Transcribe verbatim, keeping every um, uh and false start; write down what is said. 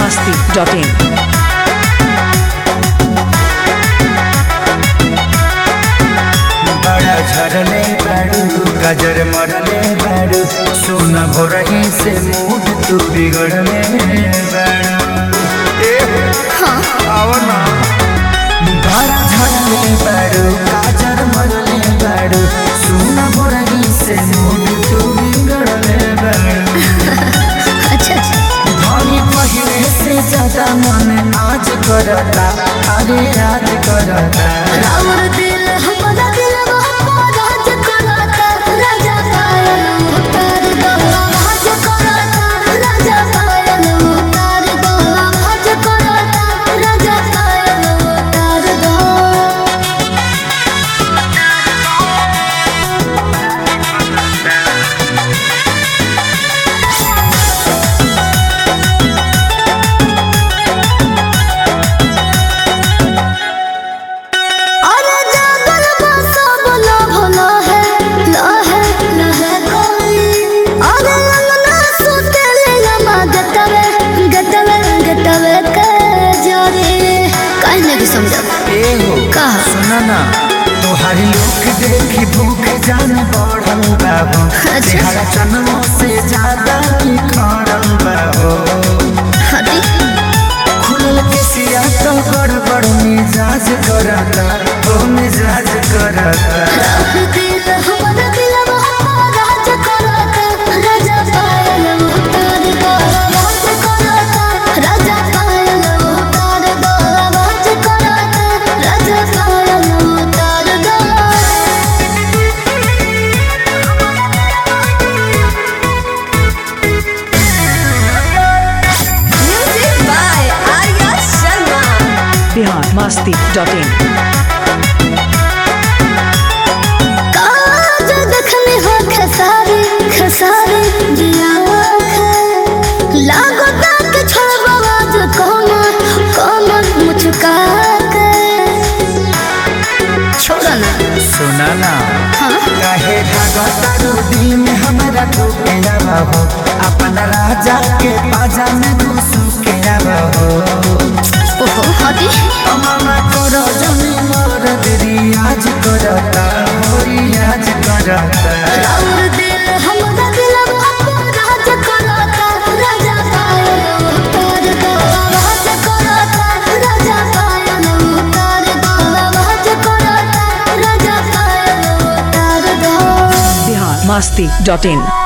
masti dot in. बड़ा झरले बाड़ू गजर मरले बाड़ू सोना भोरही से मूड तू बिगड़ले बाड़ू ए हां आवना बड़ा झरले बाड़ू गजर मरले बाड़ू सोना भोरही से मूड तू बिगड़ले बाड़ू अच्छा धनी पहिले से ज्यादा मन आज करता अरे आज करता राउर दिल हमारा दिल राज कराता राजा पायल उतार दो राज कराता राजा पायल उतार दो राज कराता राजा पायल उतार दो अरे जागल बसा बोला भला है ला है ना है कोई अरे ललना सुते ले लमा गतवे गतवे गतवे के जारे काहे नहीं समझा ए हो का सुना ना तोहारी लोग देखी भूख जान बढ़ल बाबू तेरा जन्मों से ज्यादा की खड़ल बाबू हटी खुलल के सिया तो गड़बड़ मिजाज करता ओ मिजाज करता दिल हमारा दिल राज कराता राजा पायल उतार दो राज कराता राजा पायल उतार दो राज कराता राजा पायल उतार दो music by Arya Sharma Bihar masti dot in. काज देखने हो खसारी खसारी जिया लागो तक छोड़बा आज कमर कमर मुचका के छोड़ा ना सुना ना हाँ काहे भागता रो दिल में हमारा ठोके बाबू अपन राजा के पाजा में घुसू के बाबू ओहो हटी मामा करो जमी मोर रियाज करता हो रियाज करता राउर दिल हमारा दिल राज कराता राजा पायल उतार दो राज कराता राजा पायल उतार दो राज कराता राजा पायल उतार दो Bihar masti dot in.